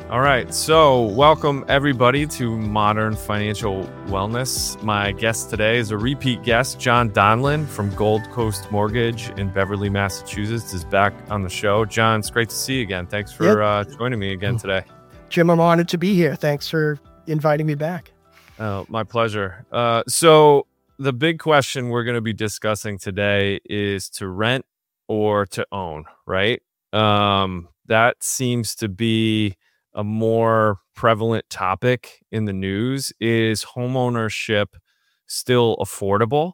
All right. So, welcome everybody to Modern Financial Wellness. My guest today is a repeat guest, John Donlin from Gold Coast Mortgage in Beverly, Massachusetts, is back on the show. John, it's great to see you again. Thanks for joining me again today. Jim, I'm honored to be here. Thanks for inviting me back. Oh, my pleasure. So, the big question we're going to be discussing today is to rent or to own, right? That seems to be a more prevalent topic in the news. Is homeownership still affordable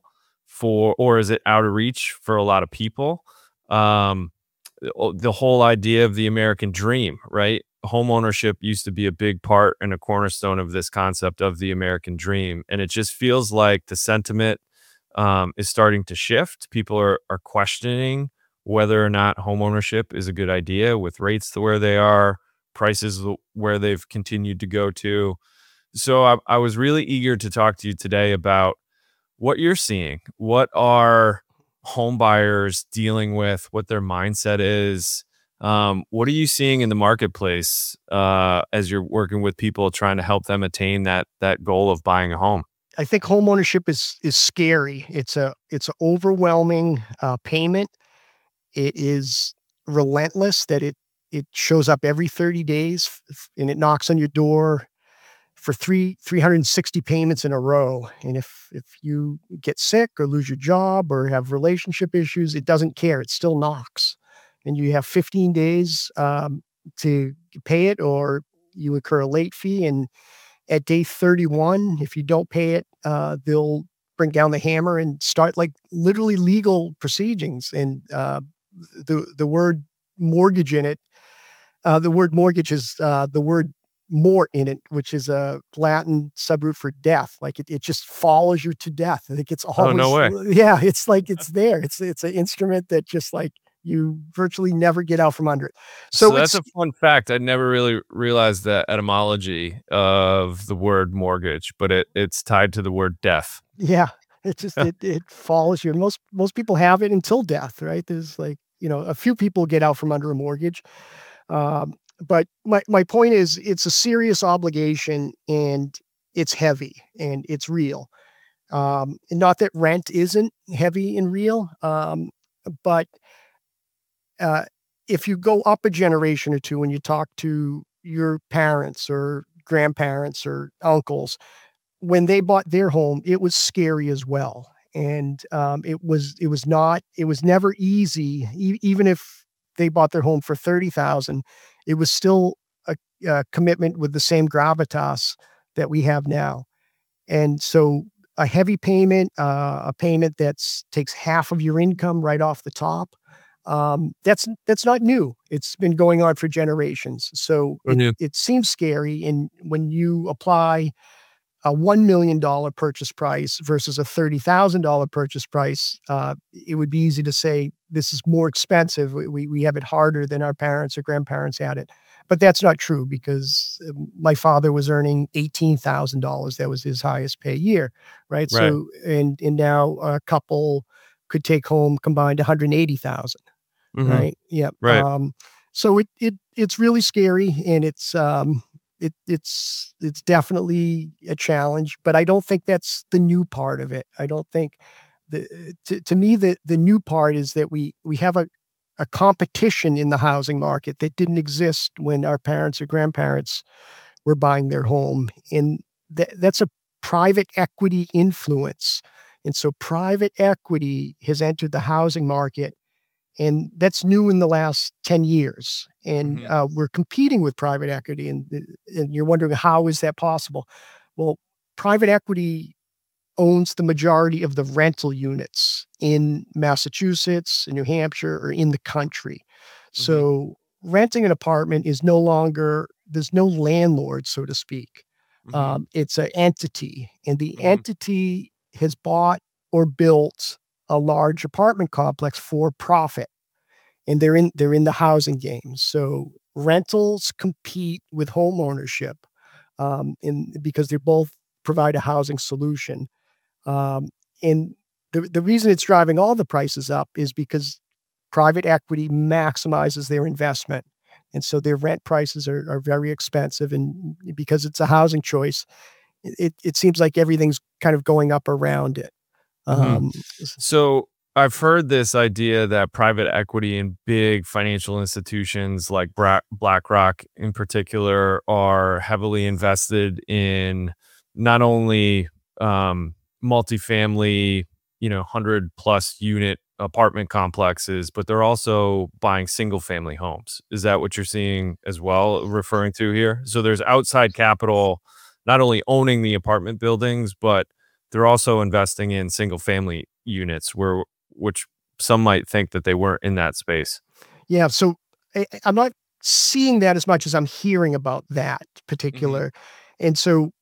or is it out of reach for a lot of people? Um, the whole idea of the American dream, right? Homeownership used to be a big part and a cornerstone of this concept of the American dream. And it just feels like the sentiment is starting to shift. People are questioning whether or not homeownership is a good idea with rates to where they are, prices where they've continued to go to. So I was really eager to talk to you today about what you're seeing. What are home buyers dealing with? What their mindset is? What are you seeing in the marketplace as you're working with people trying to help them attain that goal of buying a home? I think homeownership is scary. It's an overwhelming payment. It is relentless that it shows up every 30 days and it knocks on your door for 360 payments in a row. And if you get sick or lose your job or have relationship issues, it doesn't care. It still knocks. And you have 15 days to pay it, or you incur a late fee. And at day 31, if you don't pay it, they'll bring down the hammer and start like literally legal proceedings. And the word mortgage in it, the word mortgage is the word mort in it, which is a Latin subroot for death. Like it just follows you to death. I think it's always, Oh, no way. yeah, it's like, it's there. It's an instrument that just like you virtually never get out from under it. So It's that's a fun fact. I never really realized the etymology of the word mortgage, but it's tied to the word death. yeah, it just, it follows you. Most people have it until death, right? There's like, a few people get out from under a mortgage. Um, but my point is it's a serious obligation and it's heavy and it's real. And not that rent isn't heavy and real. But uh, if you go up a generation or two and you talk to your parents or grandparents or uncles, when they bought their home, it was scary as well. And it was never easy. Even if they bought their home for 30,000, it was still a commitment with the same gravitas that we have now. And so a heavy payment, a payment that's takes half of your income right off the top, that's not new. It's been going on for generations. So it seems scary. And when you apply a $1 million purchase price versus a $30,000 purchase price, it would be easy to say this is more expensive. We have it harder than our parents or grandparents had it. But that's not true because my father was earning $18,000. That was his highest pay year, right? Right. So, and now a couple could take home combined 180,000, Mhm. right? Yep. Right. So it's really scary and it's definitely a challenge, but I don't think that's the new part of it. I don't think to me, the new part is that we have a competition in the housing market that didn't exist when our parents or grandparents were buying their home. And that's a private equity influence. And so private equity has entered the housing market, and that's new in the last 10 years. And Mhm. we're competing with private equity, and you're wondering, how is that possible? Well, private equity owns the majority of the rental units in Massachusetts, in New Hampshire, or in the country. Mhm. So renting an apartment is no longer, there's no landlord, so to speak. Mhm. It's an entity, and the Mhm. entity has bought or built a large apartment complex for profit, and they're in the housing game. So rentals compete with home ownership, in because they both provide a housing solution. Um, and the reason it's driving all the prices up is because private equity maximizes their investment. And so their rent prices are very expensive. And because it's a housing choice, it seems like everything's kind of going up around it. Mhm. Um, So I've heard this idea that private equity and big financial institutions like BlackRock in particular are heavily invested in not only multifamily, 100 plus unit apartment complexes, but they're also buying single family homes. Is that what you're seeing as well, referring to here? So there's outside capital not only owning the apartment buildings, but they're also investing in single family units which some might think that they weren't in that space. yeah, so I'm not seeing that as much as I'm hearing about that Mhm. particular. And so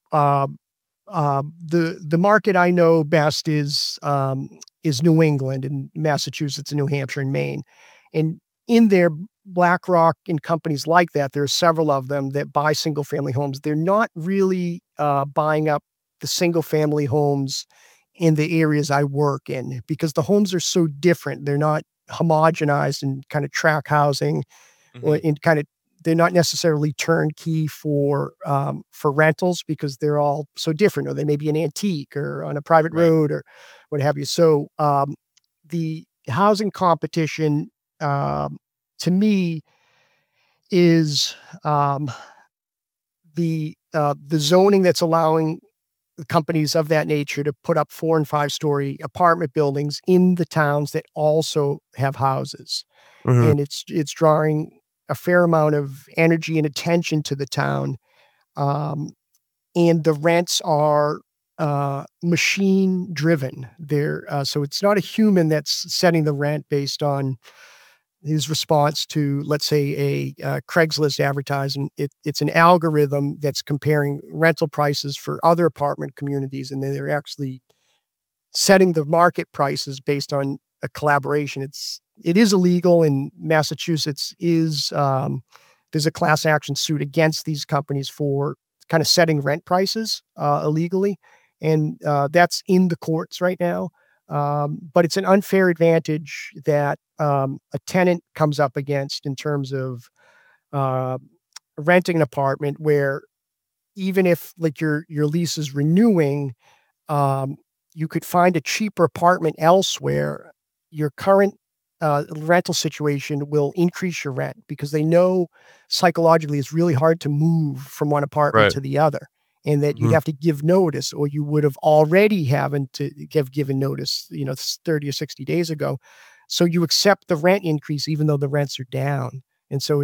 the market I know best is New England and Massachusetts and New Hampshire and Maine. And in there, BlackRock and companies like that, there are several of them that buy single family homes. They're not really buying up the single family homes in the areas I work in because the homes are so different. They're not homogenized and kind of track housing or Mhm. in kind of they're not necessarily turnkey for rentals because they're all so different, or they may be an antique or on a private Right. road or what have you. So the housing competition, um, to me, is the zoning that's allowing companies of that nature to put up 4 and 5-story apartment buildings in the towns that also have houses. Mhm. And it's drawing a fair amount of energy and attention to the town, um, and the rents are, machine driven. They're, so it's not a human that's setting the rent based on his response to, let's say, a Craigslist advertisement. It's an algorithm that's comparing rental prices for other apartment communities, and then they're actually setting the market prices based on a collaboration. It is illegal in Massachusetts. Is There's a class action suit against these companies for kind of setting rent prices illegally, and that's in the courts right now. But it's an unfair advantage that a tenant comes up against in terms of uh, renting an apartment where even if like your lease is renewing, um, you could find a cheaper apartment elsewhere. Your current rental situation will increase your rent because they know psychologically it's really hard to move from one apartment Right. to the other, and that you'd Mhm. have to give notice, or you would have already having to give given notice, 30 or 60 days ago. So you accept the rent increase even though the rents are down, and so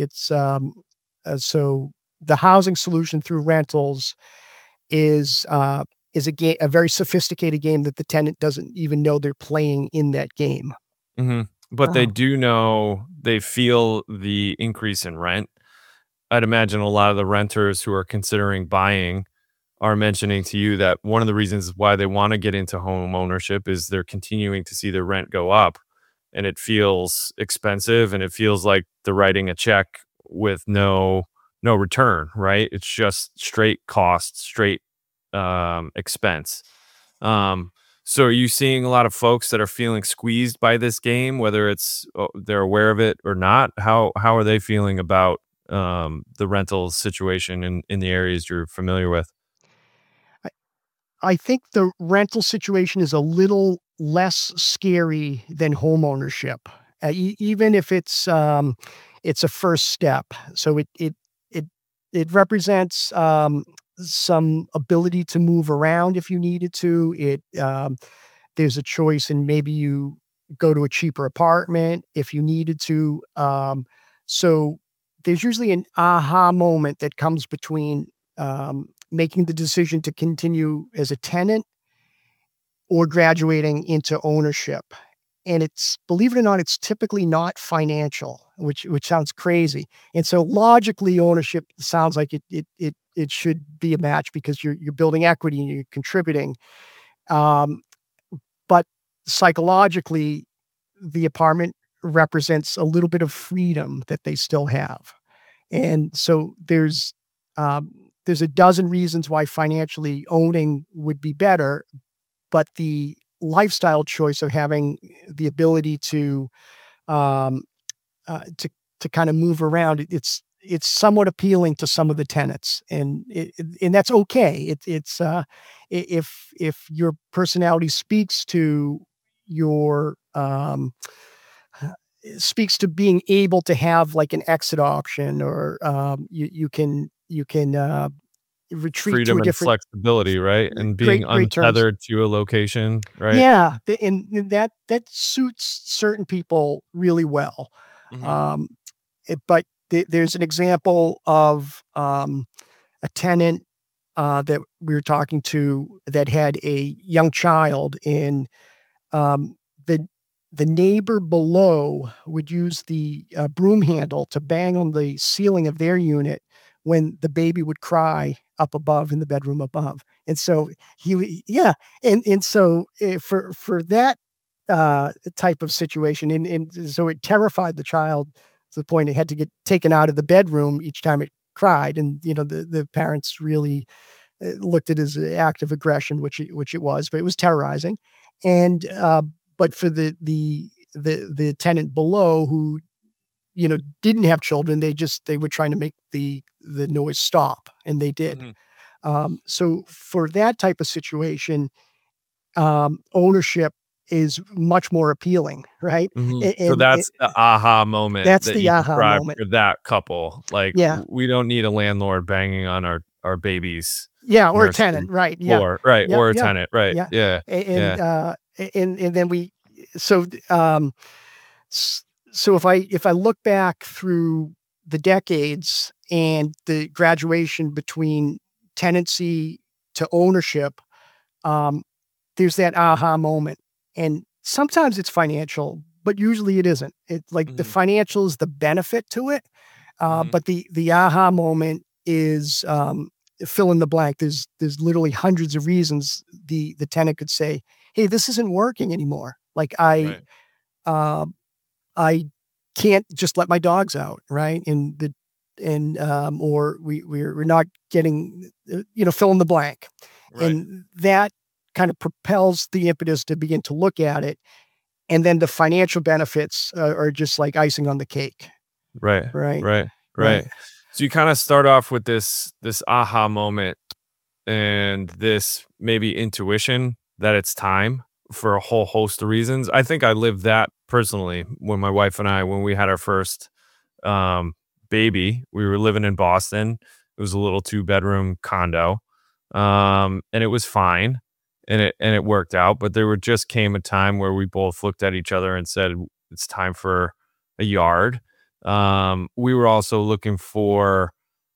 so the housing solution through rentals is uh, a very sophisticated game that the tenant doesn't even know they're playing in that game. Mhm. But they Oh, do know they feel the increase in rent. I'd imagine a lot of the renters who are considering buying are mentioning to you that one of the reasons why they wanna get into home ownership is they're continuing to see their rent go up, and it feels expensive, and it feels like they're writing a check with no return, right? It's just straight costs, straight, expense. Um, so are you seeing a lot of folks that are feeling squeezed by this game, whether it's, they're aware of it or not? How are they feeling about, the rental situation in the areas you're familiar with? I I think the rental situation is a little less scary than homeownership, even if it's a first step. So it it represents some ability to move around if you needed to. There's a choice, and maybe you go to a cheaper apartment if you needed to. So there's usually an aha moment that comes between making the decision to continue as a tenant or graduating into ownership. And it's, believe it or not, it's typically not financial, which sounds crazy. And so logically, ownership sounds like it should be a match because you're building equity and you're contributing. Um, but psychologically, the apartment represents a little bit of freedom that they still have. And so there's a dozen reasons why financially owning would be better, but the lifestyle choice of having the ability um, to to kind of move around, it's somewhat appealing to some of the tenants, and and that's okay. If your personality your speaks to being able to have like an exit option, or you can retreat to Freedom a and different. flexibility, right? And being Great terms. untethered to a location, right? Yeah, and that suits certain people really well. Mhm. Um, but there's an example of a tenant that we were talking to that had a young child, and um, the the neighbor below would use the broom handle to bang on the ceiling of their unit when the baby would cry up above in the bedroom above. And so yeah, and so for that type of situation, and so it terrified the child to the point it had to get taken out of the bedroom each time it cried, and the parents really looked at it as an act of aggression, which it was, but it was terrorizing. And but for the tenant below who didn't have children, they were trying to make the noise stop, and they did. Mhm. So for that type of situation, ownership is much more appealing, right? Mhm. And, So and it, that's the aha moment that's that the you aha described moment. for that couple. Like, Yeah, we don't need a landlord banging on our baby's yeah, or a nursery tenant, right? Yeah, floor, right? yeah, Or a yeah, tenant, right? yeah. Yeah, yeah. And then so S so if I look back through the decades and the graduation between tenancy to ownership, um, there's that aha moment, and sometimes it's financial, but usually it isn't. It's like the Mhm, financial is the benefit to it, mhm. but the aha moment is, fill in the blank. There's literally hundreds of reasons the tenant could say, "Hey, this isn't working anymore." Like, Right, uh I can't just let my dogs out, right? Or we're not getting, fill in the blank. right, And that kind of propels the impetus to begin to look at it. And then the financial benefits are just like icing on the cake, right, right? right, right. Right. So you kinda start off with this aha moment and this maybe intuition that it's time for a whole host of reasons. I think I lived that personally when my wife and I, when we had our first um, baby. We were living in Boston. It was a little two-bedroom condo, and it was fine, and it worked out. But there would just came a time where we both looked at each other and said, "It's time for a yard." We were also looking for,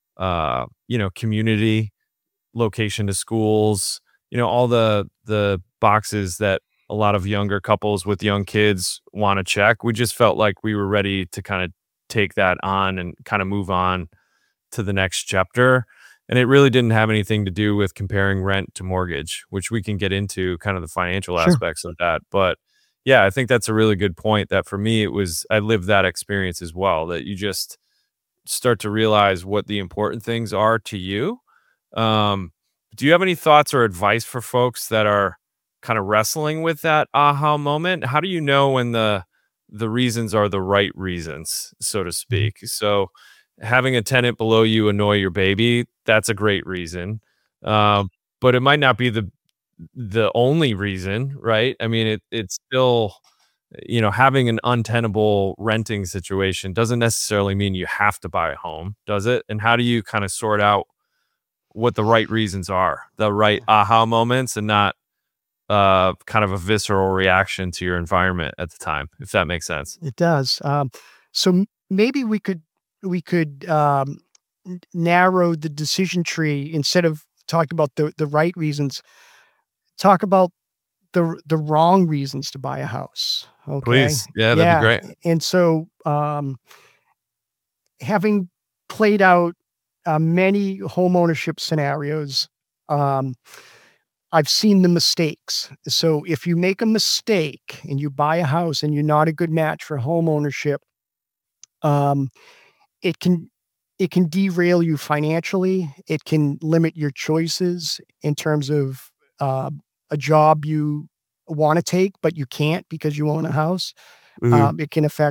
community, location to schools, all the boxes that a lot of younger couples with young kids want to check. We just felt like we were ready to kind of take that on and kind of move on to the next chapter. And it really didn't have anything to do with comparing rent to mortgage, which we can get into kind of the financial Sure. aspects of that. But yeah, I think that's a really good point that for me, I lived that experience as well, that you just start to realize what the important things are to you. um, do you have any thoughts or advice for folks that are kind of wrestling with that aha moment? How do you know when the reasons are the right reasons, so to Mhm. speak? So having a tenant below you annoy your baby, that's a great reason. Um, but it might not be the only reason, right? I mean, it's still, having an untenable renting situation doesn't necessarily mean you have to buy a home, does it? And how do you kind of sort out what the right reasons are, the right aha moments, and not kind of a visceral reaction to your environment at the time, if that makes sense? It does. Maybe we could narrow the decision tree instead of talking about the right reasons. Talk about the wrong reasons to buy a house, okay? Please. Yeah, that'd be Yeah, great. and so, having played out, many homeownership scenarios, um, I've seen the mistakes. So, if you make a mistake and you buy a house and you're not a good match for homeownership, um, it can it can derail you financially, it can limit your choices in terms of, uh, a job you wanna take, but you can't because you own a house. Mhm. It can affect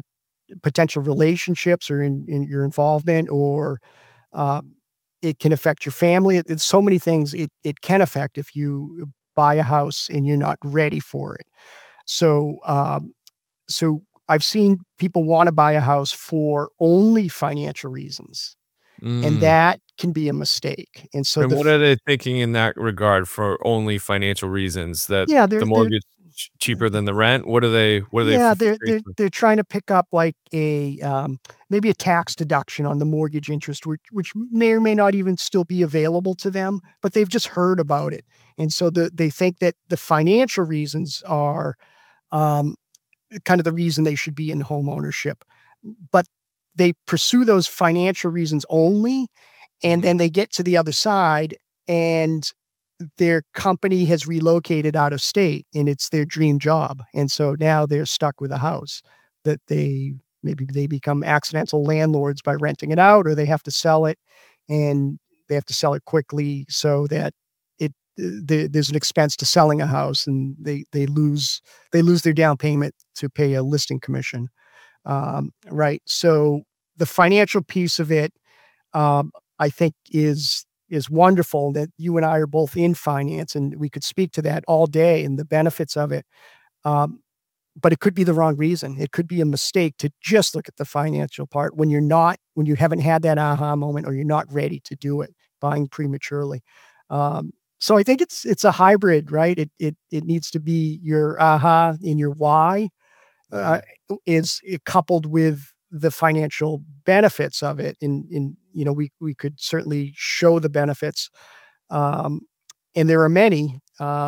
potential relationships or in your involvement, or um, it can affect your family. It's so many things it can affect if you buy a house and you're not ready for it. So, so I've seen people want to buy a house for only financial reasons, and Mm. that can be a mistake. And so And what are they thinking in that regard for only financial reasons that yeah, the they're mortgage cheaper than the rent? What are they yeah, for they're frustration? they're trying to pick up like a maybe a tax deduction on the mortgage interest, which may or may not even still be available to them, but they've just heard about it, and so they think that the financial reasons are um, kind of the reason they should be in home ownership, but they pursue those financial reasons only, and Mhm. then they get to the other side and their company has relocated out of state and it's their dream job. And so now they're stuck with a house that maybe they become accidental landlords by renting it out, or they have to sell it, and they have to sell it quickly so that there's an expense to selling a house, and they lose their down payment to pay a listing commission. Right. So the financial piece of it, I think is wonderful that you and I are both in finance, and we could speak to that all day and the benefits of it. Um, but it could be the wrong reason. It could be a mistake to just look at the financial part when you haven't had that aha moment, or you're not ready to do it, buying prematurely. So I think it's a hybrid, right? It needs to be your aha and your why, uh, Mhm. is coupled with the financial benefits of it. We could certainly show the benefits, um, and there are many.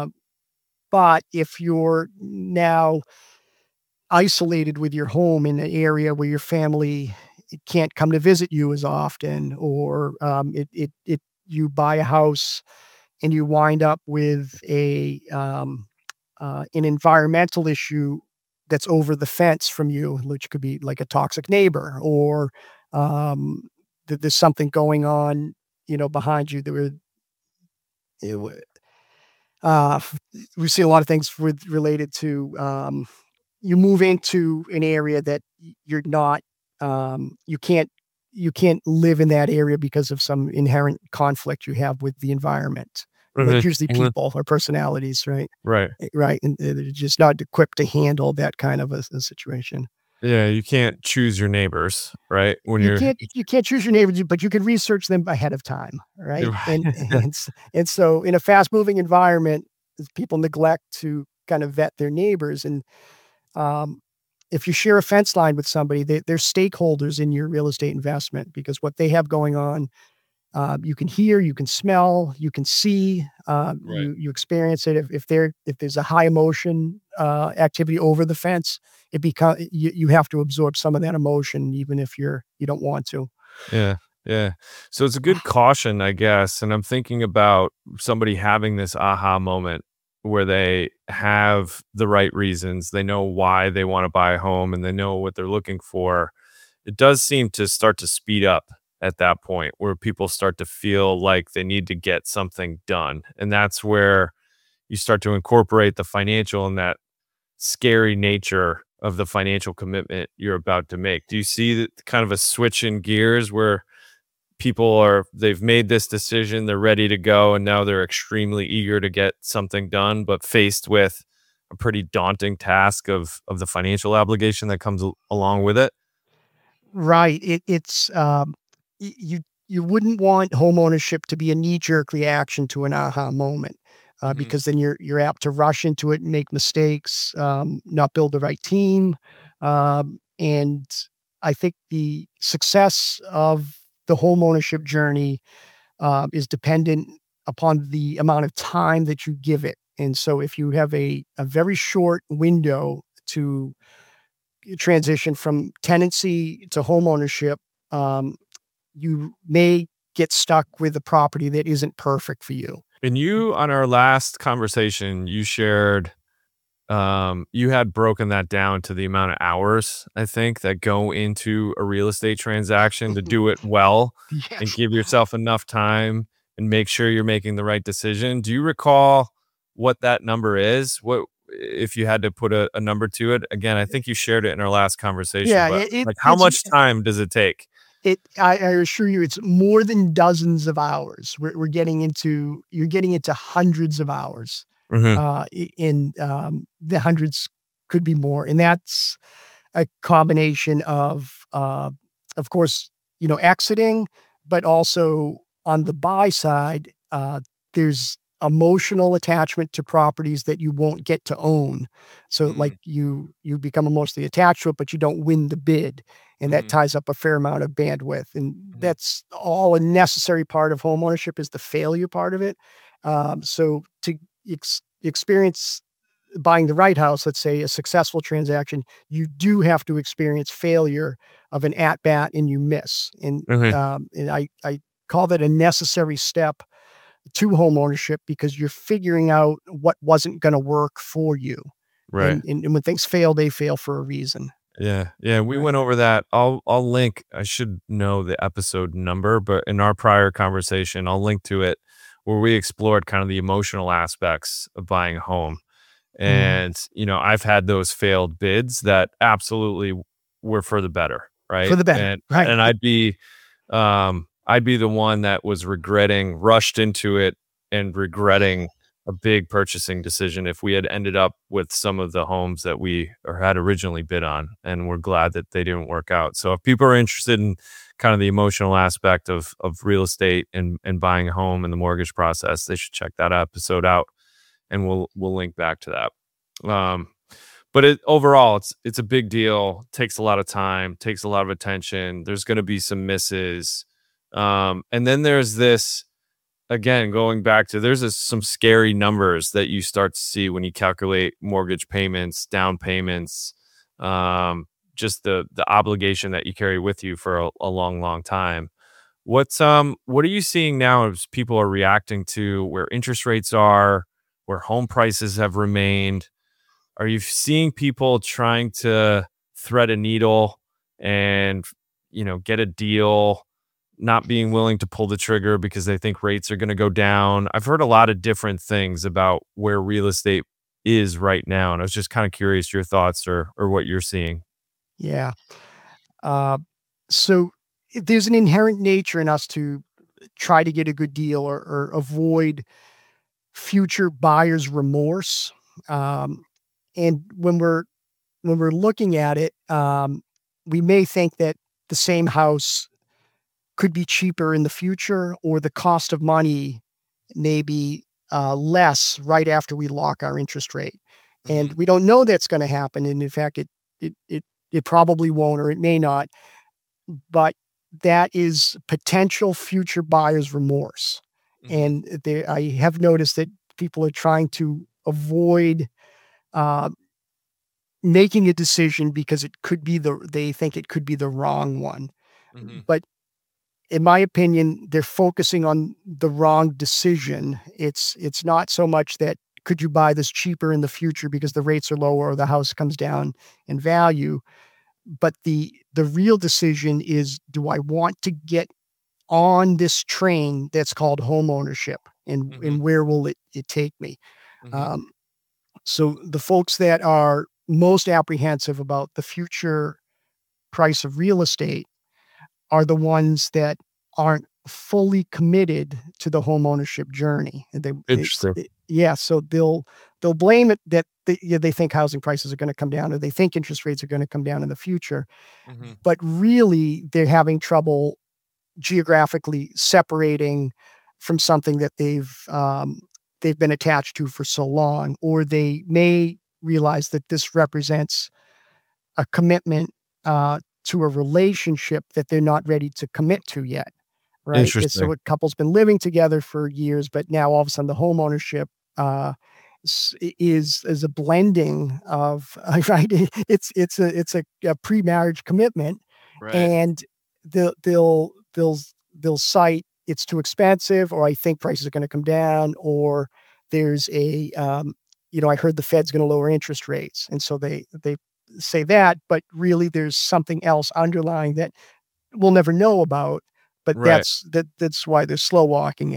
But if you're now isolated with your home in an area where your family can't come to visit you as often, or you buy a house and you wind up with an environmental issue that's over the fence from you, which could be like a toxic neighbor, or there's something going on, behind you. It wa- uh, we see a lot of things related to you move into an area that you're not, you can't live in that area because of some inherent conflict you have with the environment. Like Mhm. usually Mhm. people or personalities, right? Right. Right, and they're just not equipped to handle that kind of a situation. Yeah, you can't choose your neighbors, right? When You you're can't choose your neighbors, but you can research them ahead of time, right? And so in a fast-moving environment, people neglect to kind of vet their neighbors, and um, if you share a fence line with somebody, they're stakeholders in your real estate investment, because what they have going on, you can hear, you can smell, you can see, Right. you experience it. If there's a high emotion activity over the fence, you have to absorb some of that emotion, even if you don't want to. Yeah, yeah. So it's a good caution, I guess, and I'm thinking about somebody having this aha moment where they have the right reasons, they know why they wanna buy a home, and they know what they're looking for. It does seem to start to speed up at that point where people start to feel like they need to get something done, and that's where you start to incorporate the financial and that scary nature of the financial commitment you're about to make. Do you see that kind of a switch in gears where they've made this decision, they're ready to go, and now they're extremely eager to get something done, but faced with a pretty daunting task of the financial obligation that comes along with it? Right. It's you wouldn't want homeownership to be a knee-jerk reaction to an aha moment, Mhm. because then you're apt to rush into it and make mistakes, not build the right team, and I think the success of the homeownership journey is dependent upon the amount of time that you give it. And so, if you have a very short window to transition from tenancy to homeownership, um, you may get stuck with a property that isn't perfect for you. And you, on our last conversation, you shared, you had broken that down to the amount of hours, I think, that go into a real estate transaction to do it well and Yes. give yourself enough time and make sure you're making the right decision. Do you recall what that number is? if you had to put a number to it? Again, I think you shared it in our last conversation, Yeah, but it like how it's much time does it take? I assure you, it's more than dozens of hours. We're getting into you're getting into hundreds of hours. Mhm. In the hundreds could be more, and that's a combination of course, exiting, but also on the buy side, there's emotional attachment to properties that you won't get to own. So, like, Mm, you become emotionally attached to it, but you don't win the bid, and that mhm, ties up a fair amount of bandwidth, and mhm, that's all a necessary part of homeownership is the failure part of it. So to experience buying the right house, let's say a successful transaction, you do have to experience failure of an at bat and you miss. mhm. And I call that a necessary step to home ownership because you're figuring out what wasn't going to work for you. Right. And when things fail, they fail for a reason. Yeah, yeah, we Right. went over that. I'll link. I should know the episode number, but in our prior conversation, I'll link to it where we explored kind of the emotional aspects of buying a home. Mm. And, I've had those failed bids that absolutely were for the better, For right? the better. And Right. I'd be the one that was rushed into it and regretting a big purchasing decision if we had ended up with some of the homes that we or had originally bid on, and we're glad that they didn't work out. So if people are interested in kind of the emotional aspect of real estate and buying a home and the mortgage process, they should check that episode out, and we'll link back to that. But overall, it's a big deal. Takes a lot of time. Takes a lot of attention. There's going to be some misses, and then there's this again going back to some scary numbers that you start to see when you calculate mortgage payments, down payments, um, just the obligation that you carry with you for a long, long time. What are you seeing now as people are reacting to where interest rates are, where home prices have remained? Are you seeing people trying to thread a needle and, get a deal, not being willing to pull the trigger because they think rates are going to go down? I've heard a lot of different things about where real estate is right now, and I was just kind of curious your thoughts or what you're seeing. Yeah. Uh, so there's an inherent nature in us to try to get a good deal or avoid future buyer's remorse. Um, and when we're looking at it, we may think that the same house could be cheaper in the future, or the cost of money may be less right after we lock our interest rate. And Mhm, we don't know that's going to happen. And in fact, it probably won't, or it may not. But that is potential future buyer's remorse. mhm, And I have noticed that people are trying to avoid uh, making a decision because they think it could be the wrong one. mhm, But in my opinion, they're focusing on the wrong decision. It's not so much that could you buy this cheaper in the future because the rates are lower or the house comes down in value, but the real decision is, do I want to get on this train that's called home ownership, and mhm, where will it take me? mhm, Um, so the folks that are most apprehensive about the future price of real estate are the ones that aren't fully committed to the homeownership journey. And interesting. yeah, so they'll blame it that they think housing prices are going to come down, or they think interest rates are going to come down in the future, Mhm, but really they're having trouble geographically separating from something that they've been attached to for so long, or they may realize that this represents a commitment to a relationship that they're not ready to commit to yet, right? And so interesting. a couple's been living together for years, but now all of a sudden the home ownership is a blending of right. It's a pre-marriage commitment, Right. and they'll they'll they'll they'll cite it's too expensive, or I think prices are going to come down, or there's I heard the Fed's going to lower interest rates, and so they say that, but really there's something else underlying that we'll never know about. But Right. that's why they're slow walking it.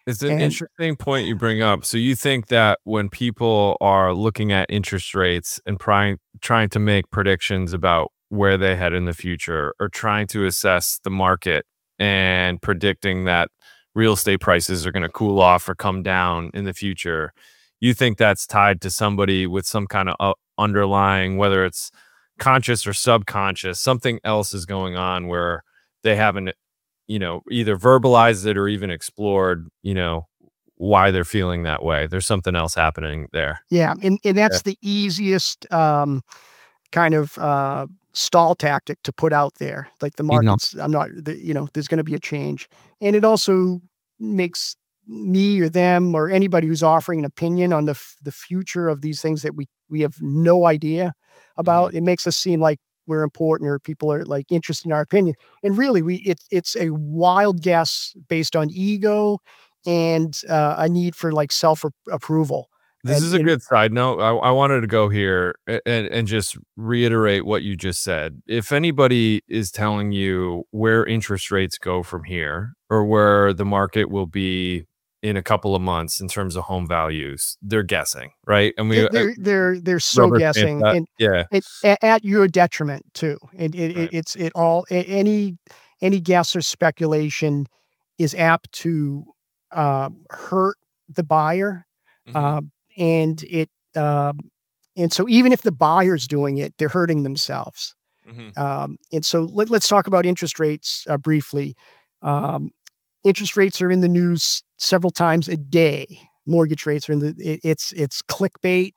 It's an And interesting point you bring up. So you think that when people are looking at interest rates and trying to make predictions about where they head in the future, or trying to assess the market and predicting that real estate prices are going to cool off or come down in the future, you think that's tied to somebody with some kind of underlying, whether it's conscious or subconscious, something else is going on where they haven't, either verbalized it or even explored, why they're feeling that way. There's something else happening there. yeah, and Yeah. that's the easiest kind of stall tactic to put out there. Like the markets, I'm not, there's going to be a change, and it also makes me or them or anybody who's offering an opinion on the future of these things that we have no idea Mhm. about. It makes us seem like we're important or people are like interested in our opinion, and really it's a wild guess based on ego and a need for like approval. This And is a good side note. I wanted to go here and just reiterate what you just said. If anybody is telling you where interest rates go from here or where the market will be in a couple of months in terms of home values, they're guessing, right? And we they're so rubber stamp guessing, that. and Yeah. at your detriment too. And Right. it's it all any guess or speculation is apt to hurt the buyer, Mhm. um, and it and so even if the buyer's doing it, they're hurting themselves. Mhm. And so let's talk about interest rates briefly. Um, Interest rates are in the news several times a day. Mortgage rates are in it's clickbait.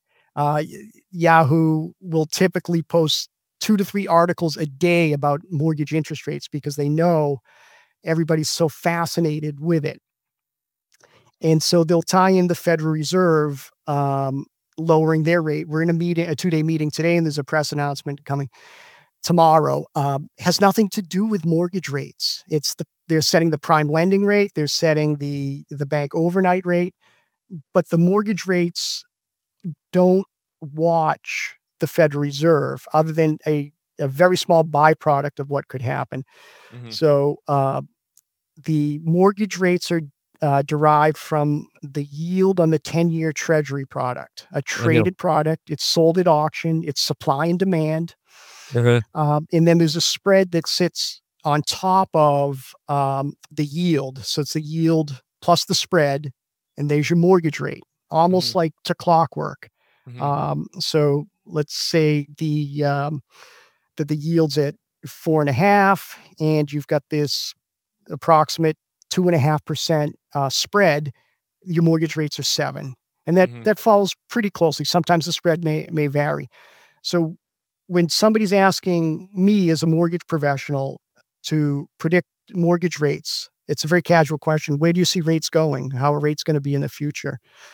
Yahoo will typically post 2 to 3 articles a day about mortgage interest rates because they know everybody's so fascinated with it. And so they'll tie in the Federal Reserve lowering their rate. We're in a 2-day meeting today, and there's a press announcement coming tomorrow. Has nothing to do with mortgage rates. They're setting the prime lending rate, they're setting the bank overnight rate, but the mortgage rates don't watch the Federal Reserve other than a very small byproduct of what could happen. Mhm. So the mortgage rates are derived from the yield on the 10-year Treasury product, a I know. traded product. It's sold at auction. It's supply and demand. Mhm. And then there's a spread that sits on top of the yield. So it's the yield plus the spread, and there's your mortgage rate, almost Mhm. like to clockwork. Mhm. So let's say that the yield's at 4.5, and you've got this approximate 2.5% spread. Your mortgage rates are 7, and Mhm. that follows pretty closely. Sometimes the spread may vary. So when somebody's asking me as a mortgage professional to predict mortgage rates, it's a very casual question. Where do you see rates going? How are rates going to be in the future?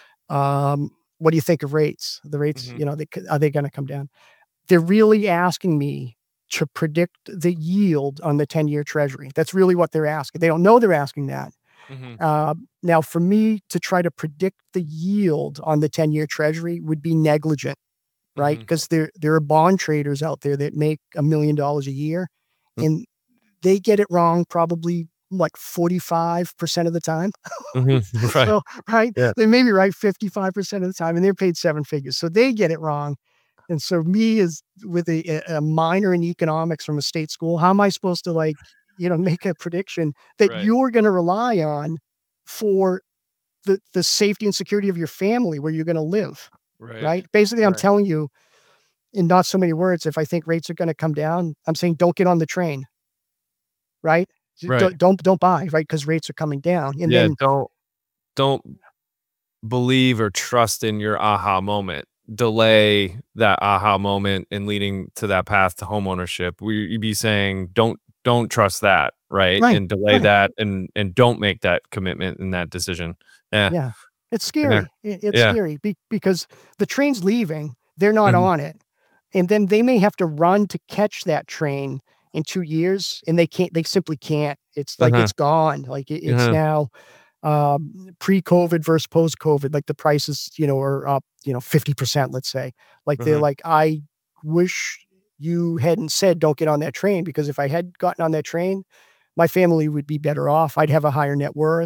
What do you think of rates? The rates, Mhm. are they going to come down? They're really asking me to predict the yield on the 10-year Treasury. That's really what they're asking. They don't know they're asking that. Mhm. Now, for me to try to predict the yield on the 10-year Treasury would be negligent, right? Mhm. Because there are bond traders out there that make $1 million a year, Mm. and they get it wrong probably like 45% of the time. Mhm. Right. So, right? Yeah. They may be right 55% of the time, and they're paid 7 figures. So they get it wrong. And so me as with a minor in economics from a state school, how am I supposed to like, make a prediction that Right. you're gonna rely on for the safety and security of your family where you're gonna live, Right. right? Basically, I'm Right. telling you in not so many words, if I think rates are gonna come down, I'm saying don't get on the train, right? Right. Don't buy, right? Because rates are coming down. And Yeah, then don't believe or trust in your aha moment. Delay that aha moment and leading to that path to homeownership. You'd be saying, don't trust that, right? right, And delay right. that and don't make that commitment and that decision. Yeah. Yeah. It's Yeah. scary. It's Yeah. scary because the train's leaving, they're not Mhm. on it, and then they may have to run to catch that train in 2 years, and they simply can't. It's like Uh-huh. it's gone. Like, it's Uh-huh. now, pre-COVID versus post-COVID, like, the prices, are up, 50%, let's say. Like, they're Uh-huh. like, "I wish you hadn't said, 'Don't get on that train,' because if I had gotten on that train, my family would be better off. I'd have a higher net worth.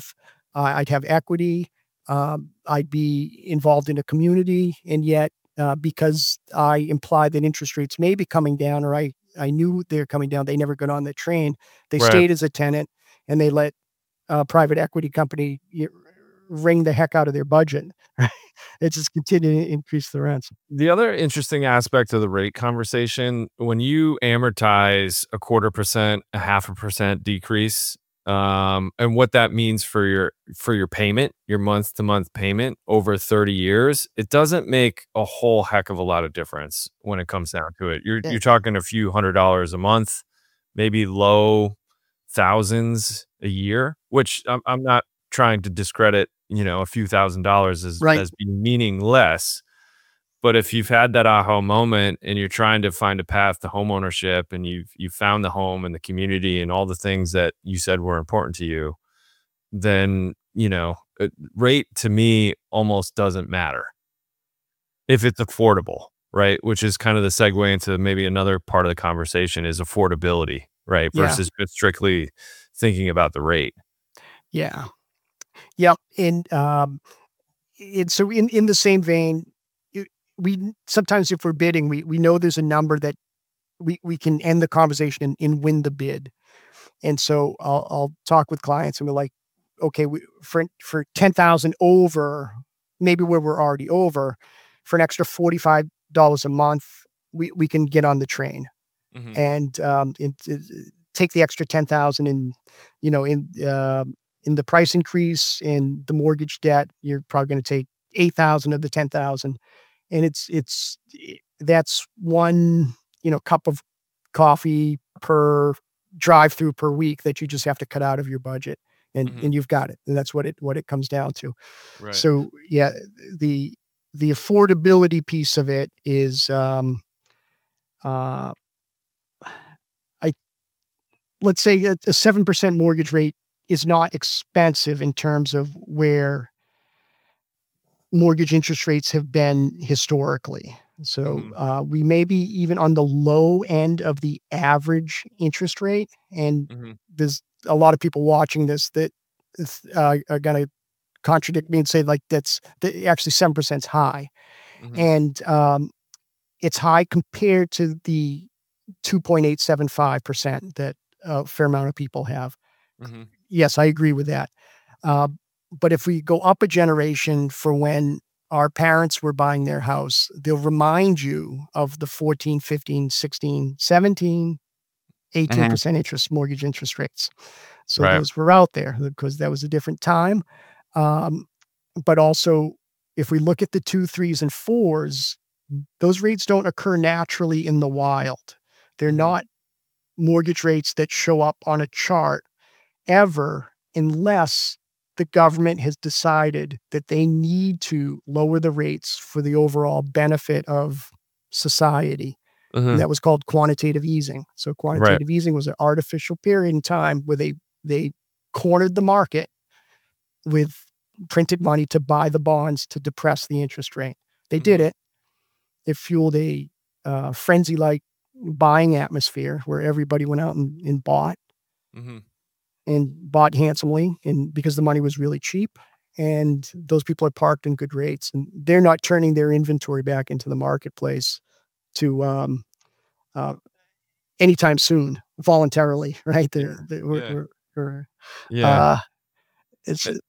I'd have equity. I'd be involved in a community, and yet because I implied that interest rates may be coming down, or I knew they're coming down, they never got on the train. They Right. stayed as a tenant, and they let a private equity company wring the heck out of their budget. Right? It just continued to increase the rents. The other interesting aspect of the rate conversation, when you amortize a 1/4%, a 0.5% decrease, and what that means for your payment, your month to month payment over 30 years, it doesn't make a whole heck of a lot of difference when it comes down to it. You're Eh, you're talking a few $100 a month, maybe low thousands a year, which I'm not trying to discredit, a few $1,000s right. as being meaningless. But if you've had that aha moment and you're trying to find a path to homeownership and you've found the home and the community and all the things that you said were important to you, then, rate to me almost doesn't matter if it's affordable, right? Which is kind of the segue into maybe another part of the conversation is affordability, right? Yeah. Versus just strictly thinking about the rate. Yeah. Yep. And so in the same vein, we sometimes if we're bidding, we know there's a number that we can end the conversation and win the bid. And so I'll talk with clients and we're like, okay, for 10,000 over, maybe where we're already over, for an extra $45 a month, we can get on the train Mhm. and take the extra 10,000 and you know in the price increase in the mortgage debt, you're probably going to take 8,000 of the 10,000, and that's one cup of coffee per drive through per week that you just have to cut out of your budget, and Mhm. you've got it, and that's what it comes down to. Right. So yeah, the the affordability piece of it is uh I let's say a 7% mortgage rate is not expensive in terms of where mortgage interest rates have been historically. So Mhm. we may be even on the low end of the average interest rate. And Mhm. there's a lot of people watching this that are going to contradict me and say, like, that actually 7% is high. Mhm. And it's high compared to the 2.875% that a fair amount of people have. Mhm. Yes, I agree with that. Uh, but if we go up a generation for when our parents were buying their house, they'll remind you of the 14, 15, 16, 17, eighteen Mhm. percent interest mortgage interest rates. So Right. those were out there because that was a different time. Um, but also, if we look at the two, threes, and fours, those rates don't occur naturally in the wild. They're Mhm. not mortgage rates that show up on a chart ever unless the government has decided that they need to lower the rates for the overall benefit of society. And Mhm. that was called quantitative easing. So Right. quantitative easing was an artificial period in time where they cornered the market with printed money to buy the bonds to depress the interest rate. They did Mhm. it. It fueled a frenzy-like buying atmosphere where everybody went out and Mhm. bought handsomely, and because the money was really cheap, and those people are parked in good rates, and they're not turning their inventory back into the marketplace to uh, anytime soon voluntarily, right? Yeah. They're Yeah. we're Yeah. uh, it's Uh,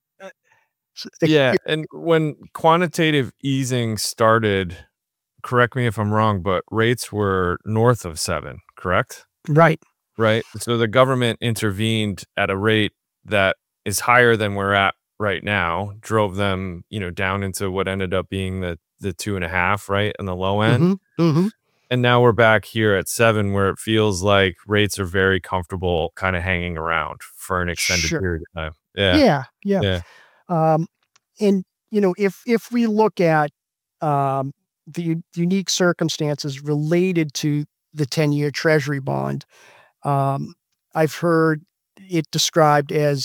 it, yeah, and when quantitative easing started, correct me if I'm wrong, but rates were north of 7, correct? right. Right? So the government intervened at a rate that is higher than we're at right now, drove them, down into what ended up being the 2.5, right, on the low end. Mhm, mhm. And now we're back here at 7 where it feels like rates are very comfortable kinda hanging around for an extended Sure. period of time. Yeah, Yeah, yeah. yeah. Um, and if we look at um, the unique circumstances related to the 10-year Treasury bond, um, I've heard it described as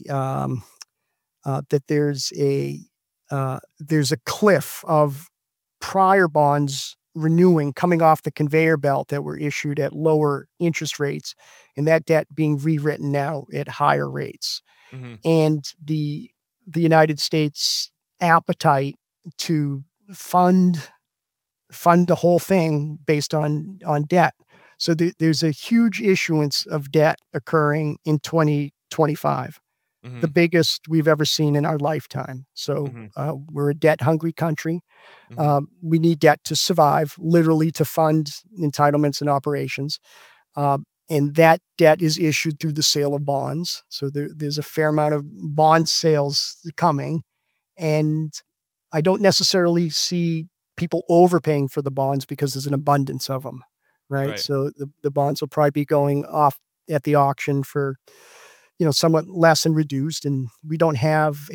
that there's a cliff of prior bonds renewing coming off the conveyor belt that were issued at lower interest rates, and that debt being rewritten now at higher rates. Mhm. And the the United States appetite to fund the whole thing based on debt. So there's a huge issuance of debt occurring in 2025, the Mhm. biggest we've ever seen in our lifetime. So Mhm. we're a debt hungry country. Mhm. We need debt to survive, literally to fund entitlements and operations. And that debt is issued through the sale of bonds. So there's a fair amount of bond sales coming. And I don't necessarily see people overpaying for the bonds because there's an abundance of them, right? Right. So the bonds will probably be going off at the auction for, somewhat less and reduced. And we don't have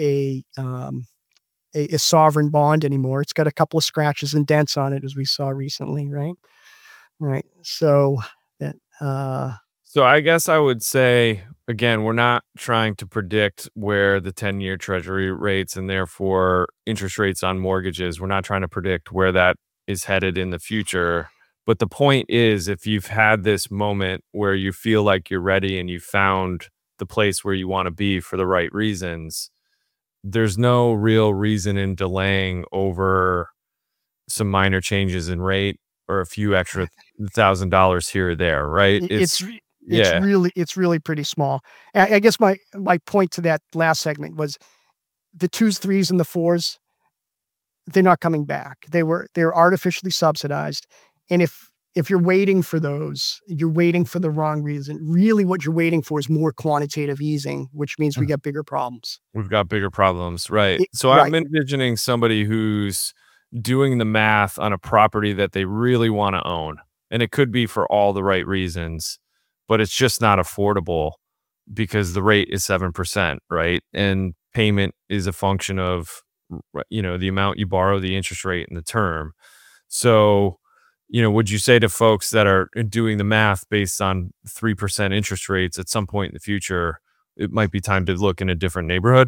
a sovereign bond anymore. It's got a couple of scratches and dents on it, as we saw recently, right? Right. So that, So I guess I would say, again, we're not trying to predict where the 10-year treasury rates and therefore interest rates on mortgages, we're not trying to predict where that is headed in the future. But the point is, if you've had this moment where you feel like you're ready and you found the place where you want to be for the right reasons, there's no real reason in delaying over some minor changes in rate or a few extra $1,000 here or there, right? I It's it's yeah. really pretty small. I guess my point to that last segment was the 2s, 3s, and the 4s, they're not coming back. They're artificially subsidized, and if you're waiting for those, you're waiting for the wrong reason. Really, what you're waiting for is more quantitative easing, which means we get bigger problems. We've got bigger problems, right. So I'm Right. envisioning somebody who's doing the math on a property that they really wanna own, and it could be for all the right reasons, but it's just not affordable because the rate is 7%, right? And payment is a function of, the amount you borrow, the interest rate, and the term. So, would you say to folks that are doing the math based on 3% interest rates at some point in the future, it might be time to look in a different neighborhood?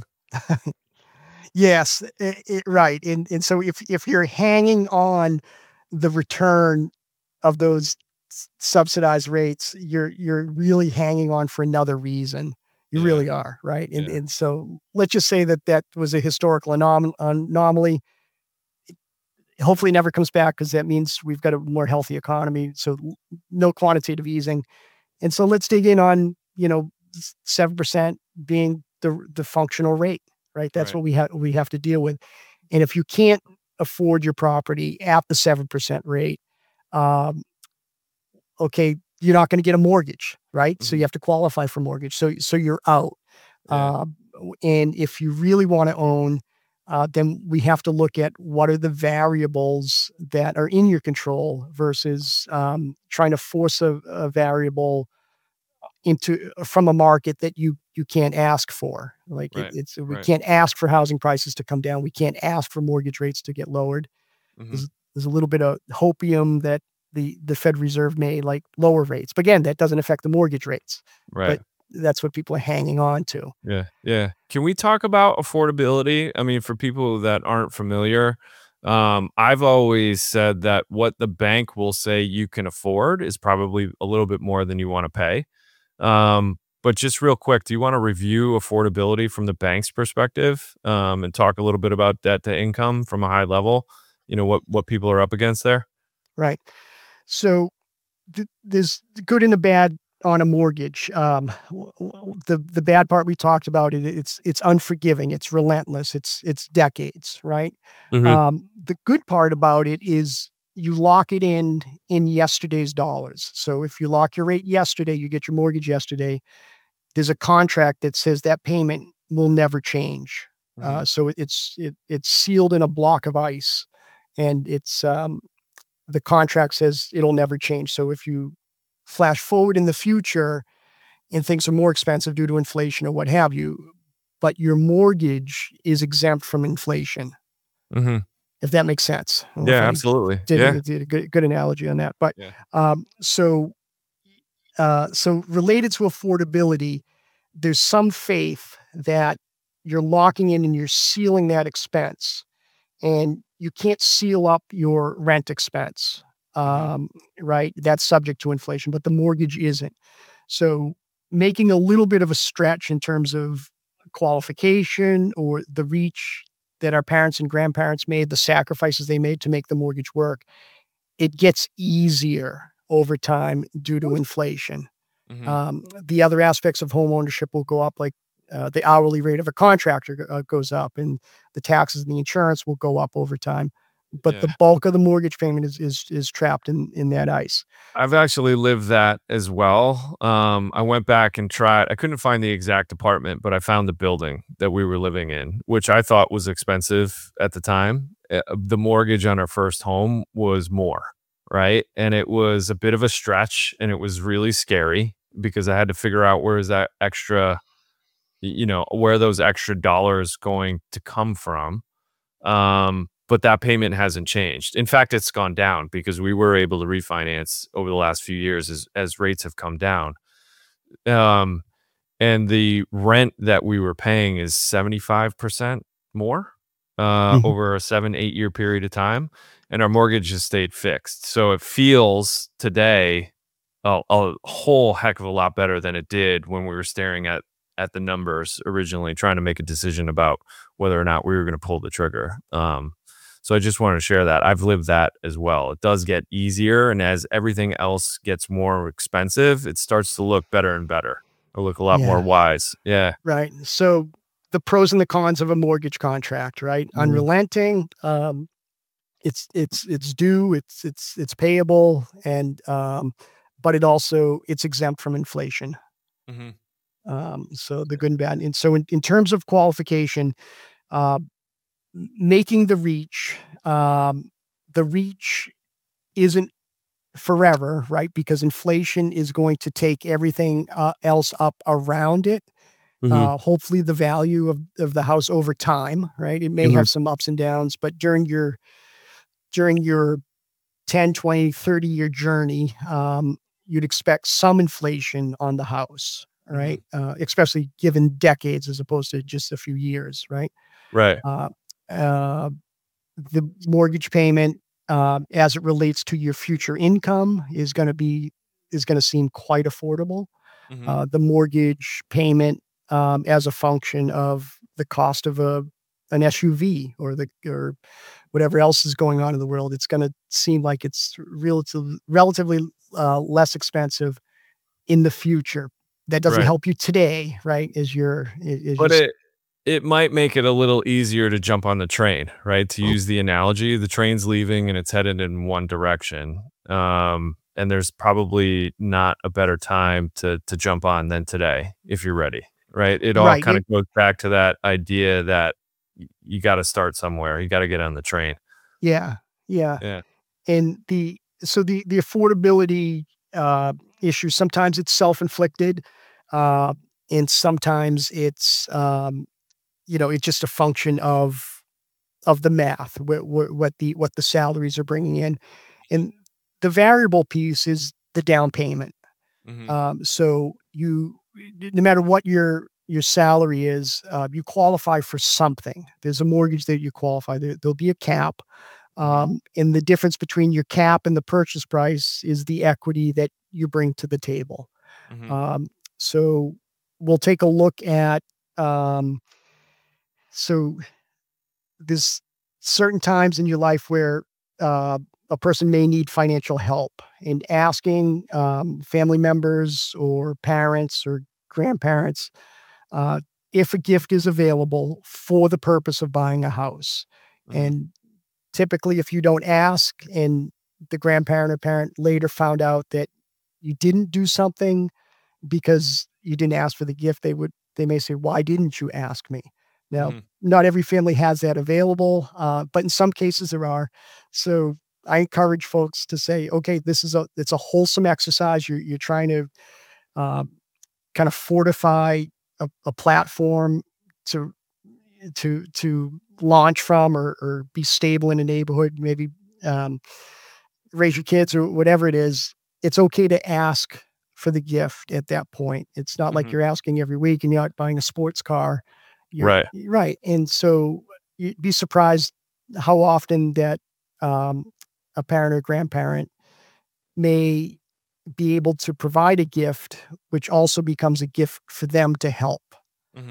Yes, right, and so if you're hanging on the return of those subsidized rates, you're really hanging on for another reason. You Yeah, really are, right? And yeah, and so let's just say that was a historical anomaly. Hopefully, it never comes back because that means we've got a more healthy economy. So no quantitative easing, and so let's dig in on 7% being the functional rate, right? That's right. what we have to deal with. And if you can't afford your property at the 7% rate, um, okay, you're not going to get a mortgage, right? So you Mhm. have to qualify for mortgage. So you're out. Yeah, And if you really want to own, then we have to look at what are the variables that are in your control versus trying to force a variable into from a market that you can't ask for. Like right, it's we right. can't ask for housing prices to come down. We can't ask for mortgage rates to get lowered. Mhm. There's a little bit of hopium that the Fed Reserve may like lower rates, but again, that doesn't affect the mortgage rates. Right. But that's what people are hanging on to. Yeah, yeah. Can we talk about affordability? I mean, for people that aren't familiar, I've always said that what the bank will say you can afford is probably a little bit more than you wanna pay. But just real quick, do you wanna review affordability from the bank's perspective, and talk a little bit about debt to income from a high level? What people are up against there? Right. So there's the good and the bad on a mortgage. The bad part we talked about it's unforgiving, it's relentless, it's decades, right? Mhm. The good part about it is you lock it in yesterday's dollars. So if you lock your rate yesterday, you get your mortgage yesterday. There's a contract that says that payment will never change. Mhm. So it's sealed in a block of ice, and the contract says it'll never change. So if you flash forward in the future and things are more expensive due to inflation or what have you, but your mortgage is exempt from inflation, Mhm. if that makes sense. I don't know if Yeah, I absolutely. did Yeah. did a good analogy on that. But Yeah. so so related to affordability, there's some faith that you're locking in and you're sealing that expense, and you can't seal up your rent expense. Mhm. Um, right? That's subject to inflation, but the mortgage isn't. So making a little bit of a stretch in terms of qualification or the reach that our parents and grandparents made, the sacrifices they made to make the mortgage work, it gets easier over time due to inflation. Hmm. The other aspects of home ownership will go up, like the hourly rate of a contractor goes up, and the taxes and the insurance will go up over time. But the Yeah. bulk of the mortgage payment is trapped in that ice. I've actually lived that as well. I went back and tried. I couldn't find the exact apartment, but I found the building that we were living in, which I thought was expensive at the time. The mortgage on our first home was more, right? And it was a bit of a stretch, and it was really scary because I had to figure out where is that extra, where those extra dollars going to come from. But that payment hasn't changed. In fact, it's gone down because we were able to refinance over the last few years as rates have come down. Um, and the rent that we were paying is 75% more Mhm. over a 7-8 year period of time, and our mortgage has stayed fixed. So it feels today a whole heck of a lot better than it did when we were staring at the numbers originally, trying to make a decision about whether or not we were going to pull the trigger. So I just wanted to share that. I've lived that as well. It does get easier, and as everything else gets more expensive, it starts to look better and better, or look a lot more Yeah, wise. Yeah. right. So the pros and the cons of a mortgage contract, right? Mhm. Unrelenting, it's due, it's payable, and but it's exempt from inflation. Mhm. So the good and bad. And so in terms of qualification, uh, making the reach isn't forever, right? Because inflation is going to take everything else up around it. Mhm. Hopefully the value of the house over time, right? It may Mhm. have some ups and downs, but during your 10, 20, 30-year journey, you'd expect some inflation on the house, Mhm. right? Especially given decades as opposed to just a few years, right? Right. Uh, uh, the mortgage payment, as it relates to your future income, is gonna seem quite affordable. Mhm. The mortgage payment, as a function of the cost of an SUV or whatever else is going on in the world, it's gonna seem like it's relatively, less expensive in the future. That doesn't Right. help you today, right? As you But it might make it a little easier to jump on the train, right? To use the analogy, the train's leaving and it's headed in one direction. And there's probably not a better time to jump on than today if you're ready, right? It all right, kind of goes back to that idea that you got to start somewhere. You got to get on the train. yeah, yeah. Yeah. And the affordability, issue, sometimes it's self-inflicted, uh, and sometimes it's just a function of the math, what the salaries are bringing in. And the variable piece is the down payment. Hmm. So no matter what your salary is, you qualify for something. There's a mortgage that you qualify. There'll be a cap. Hmm. And the difference between your cap and the purchase price is the equity that you bring to the table. Hmm. Um, so we'll take a look at, um, so there's certain times in your life where uh, a person may need financial help, and asking family members or parents or grandparents uh, if a gift is available for the purpose of buying a house. Hmm. And typically, if you don't ask and the grandparent or parent later found out that you didn't do something because you didn't ask for the gift, they may say, "Why didn't you ask me?" Now, Hmm. not every family has that available, but in some cases there are. So I encourage folks to say, "Okay, it's a wholesome exercise. You're trying to um, kind of fortify a platform to to launch from, or be stable in a neighborhood, maybe um, raise your kids or whatever it is. It's okay to ask for the gift at that point. It's not like Hmm. you're asking every week and you're not buying a sports car. Right. You're right. And so you'd be surprised how often that um, a parent or grandparent may be able to provide a gift, which also becomes a gift for them to help. Hmm.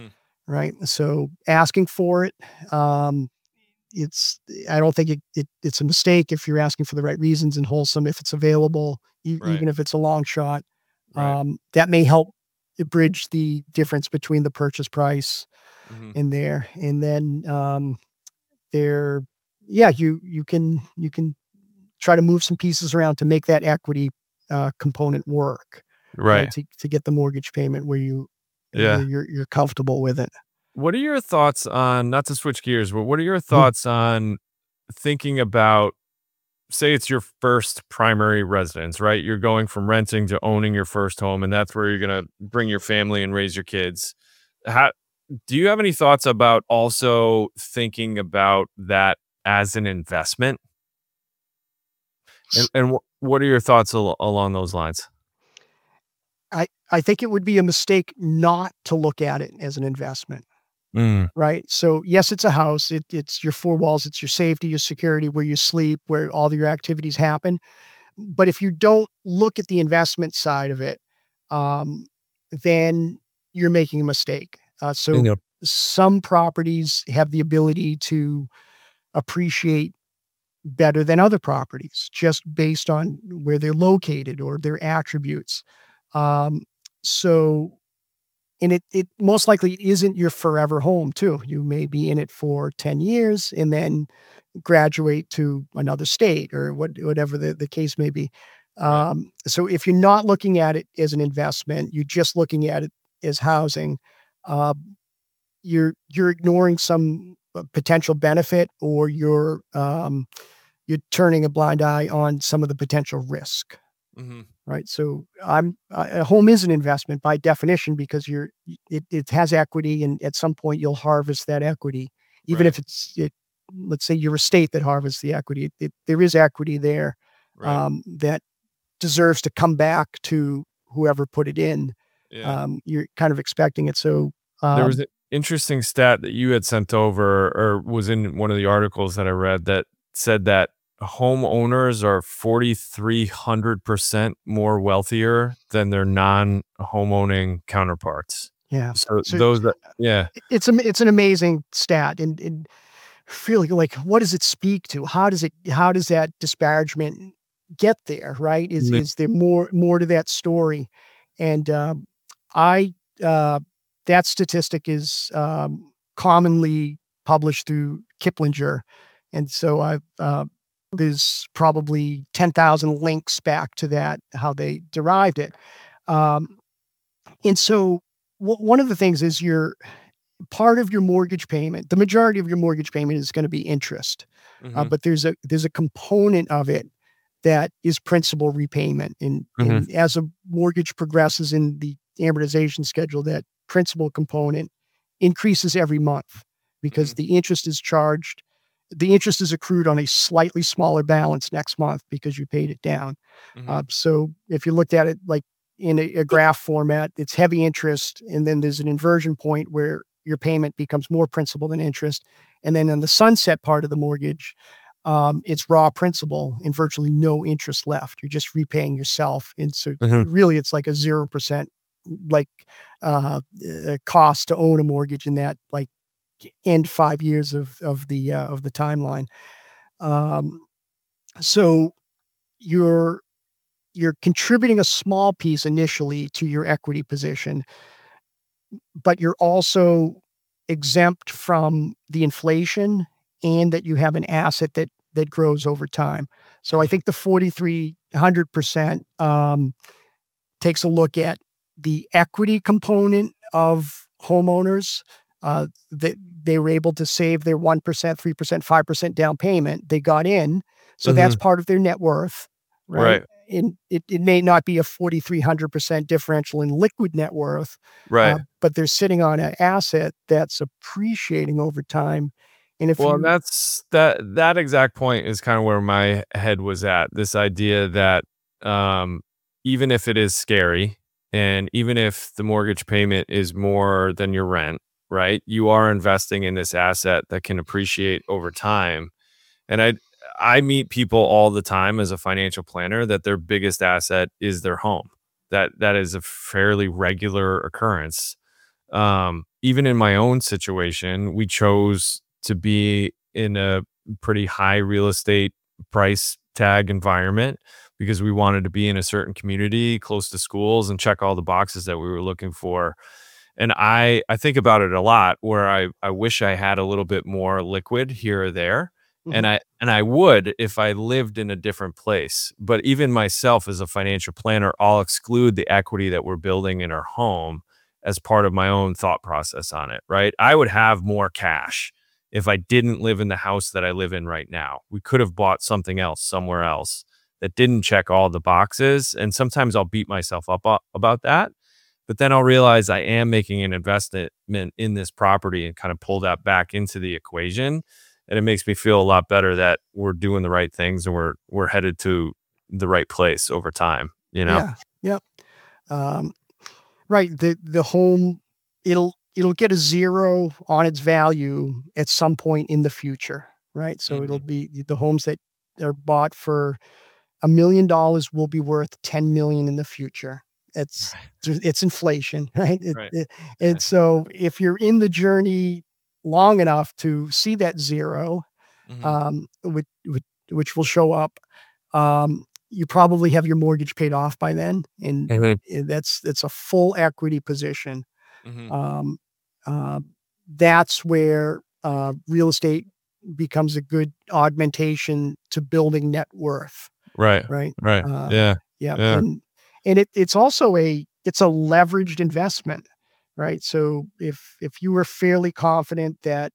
right? So asking for it, um, it's I don't think it's a mistake if you're asking for the right reasons and wholesome if it's available, Right. even if it's a long shot. Right. That may help bridge the difference between the purchase price Hmm. and there, and then there, yeah, you can try to move some pieces around to make that equity component work, Right. to get the mortgage payment where Yeah. you're comfortable with it. What are your thoughts on, not to switch gears, but what are your Mhm. thoughts on thinking about, say it's your first primary residence, right? You're going from renting to owning your first home, and that's where you're going to bring your family and raise your kids. How do you have any thoughts about also thinking about that as an investment? And what are your thoughts along those lines? I think it would be a mistake not to look at it as an investment, Mm, right? So yes, it's a house. It's your four walls. It's your safety, your security, where you sleep, where all your activities happen. But if you don't look at the investment side of it, um, then you're making a mistake. So yeah. some properties have the ability to appreciate better than other properties just based on where they're located or their attributes. Um, so and it most likely isn't your forever home too. You may be in it for 10 years and then graduate to another state or whatever the case may be. Right. So if you're not looking at it as an investment, you're just looking at it as housing, uh, you're ignoring some potential benefit, or you're turning a blind eye on some of the potential risk. Hmm. Right. So a home is an investment by definition because it has equity, and at some point you'll harvest that equity, even Right. if let's say your estate that harvests the equity. There is equity there, Right. that deserves to come back to whoever put it in. Yeah. You're kind of expecting it. So There was um, an interesting stat that you had sent over, or was in one of the articles that I read, that said that homeowners are 4,300% more wealthier than their non-homeowning counterparts. yeah. So So those that, yeah, it's an amazing stat, and really, like, what does it speak to? How does that disparagement get there, right? li Is there more to that story? And, I, uh that statistic is, commonly published through Kiplinger, and so there's probably 10,000 links back to that, how they derived it. Um, and so one of the things is your part of your mortgage payment, the majority of your mortgage payment is gonna be interest, mhm, but there's a component of it that is principal repayment, mhm, and as a mortgage progresses in the amortization schedule, that principal component increases every month because mhm, the interest is accrued on a slightly smaller balance next month because you paid it down. mhm, So if you looked at it like in a graph format, it's heavy interest, and then there's an inversion point where your payment becomes more principal than interest. And then in the sunset part of the mortgage, it's raw principal and virtually no interest left. You're just repaying yourself. And so mhm, really it's like a 0%, like cost to own a mortgage in that like end 5 years of the timeline. Um, so you're you're contributing a small piece initially to your equity position, but you're also exempt from the inflation and that you have an asset that grows over time. So I mhm, think the 4,300% takes a look at the equity component of homeowners. That they were able to save their 1%, 3%, 5% down payment. They got in. So that's mhm, part of their net worth, right? right, And it may not be a 4,300% differential in liquid net worth, right. but they're sitting on an asset that's appreciating over time. And if Well, and you, that exact point is kind of where my head was at. This idea that, um, even if it is scary, and even if the mortgage payment is more than your rent, right? You are investing in this asset that can appreciate over time. And I meet people all the time as a financial planner that their biggest asset is their home. That is a fairly regular occurrence. even in my own situation, we chose to be in a pretty high real estate price tag environment because we wanted to be in a certain community close to schools and check all the boxes that we were looking for. And I think about it a lot where I wish I had a little bit more liquid here or there. Mhm. And I would if I lived in a different place. But even myself as a financial planner, I'll exclude the equity that we're building in our home as part of my own thought process on it, right? I would have more cash if I didn't live in the house that I live in right now. We could have bought something else somewhere else that didn't check all the boxes. And sometimes I'll beat myself up about that. But then I'll realize I am making an investment in this property and kind of pull that back into the equation. And it makes me feel a lot better that we're doing the right things and we're headed to the right place over time, you know? Yeah. Yep. Um, right. The home, it'll get a zero on its value at some point in the future, right? So it'll Mhm. be the homes that are bought for $1 million will be worth 10 million in the future. It's Right. it's inflation, right? Right. And so if you're in the journey long enough to see that zero, Mhm. um, which will show up, you probably have your mortgage paid off by then, and Mhm. that's a full equity position. Mhm. Um, uh, that's where real estate becomes a good augmentation to building net worth. Right. Right. Right. Um, Yeah. yeah, Yeah. and it's also it's a leveraged investment, right? So if you were fairly confident that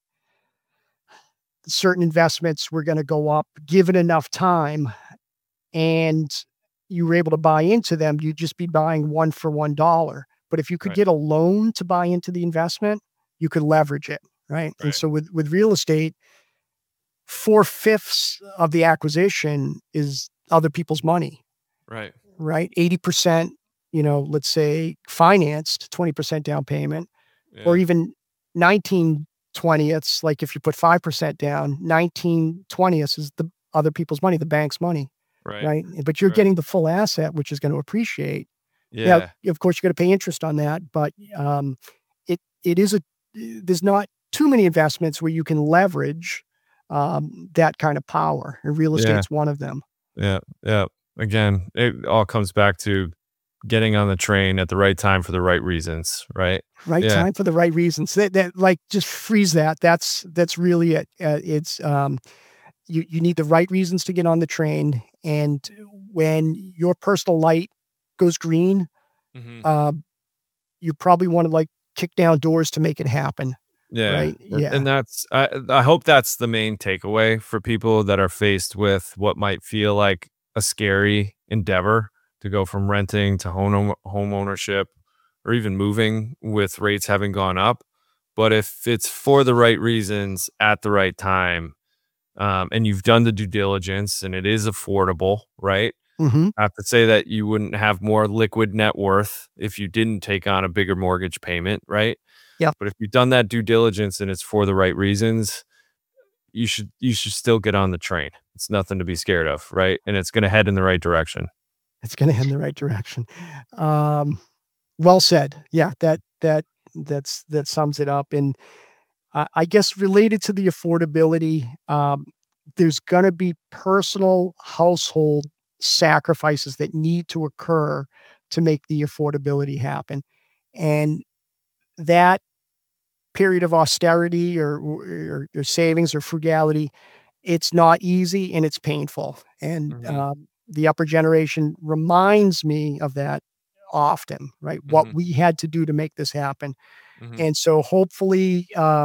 certain investments were gonna go up given enough time and you were able to buy into them, you'd just be buying 1 for $1. But if you could Right. get a loan to buy into the investment, you could leverage it, right? And Right. so with real estate, 4/5 of the acquisition is other people's money. Right. Right? 80%, let's say financed, 20% down payment, or Yeah. even 19/20ths, like if you put 5% down, 19/20ths is the other people's money, the bank's money, Right. right? But you're Right. getting the full asset, which is going to appreciate. Yeah, Yeah. of course, you're going to pay interest on that, but it is there's not too many investments where you can leverage that kind of power, and real Yeah. estate's one of them. Yeah. Yeah. Again, it all comes back to getting on the train at the right time for the right reasons, right? Right Yeah. time for the right reasons. That like, just freeze that. That's really it. It's, you need the right reasons to get on the train, and when your personal light goes green, Mhm. um, you probably wanna, like, kick down doors to make it happen, Yeah, right? and Yeah. that's I hope that's the main takeaway for people that are faced with what might feel like a scary endeavor to go from renting to home ownership or even moving with rates having gone up. But if it's for the right reasons at the right time, and you've done the due diligence and it is affordable, right? Mhm. I have to say that you wouldn't have more liquid net worth if you didn't take on a bigger mortgage payment, right? Yep. But if you've done that due diligence and it's for the right reasons, you should still get on the train. It's nothing to be scared of, right? And it's gonna head in the right direction. It's gonna head in the right direction. Um, well said. Yeah, that sums it up, and I guess related to the affordability, there's gonna be personal household sacrifices that need to occur to make the affordability happen. And that period of austerity or savings or frugality, it's not easy and it's painful. And Mhm, the upper generation reminds me of that often, right? What mhm, we had to do to make this happen. mhm, And so hopefully,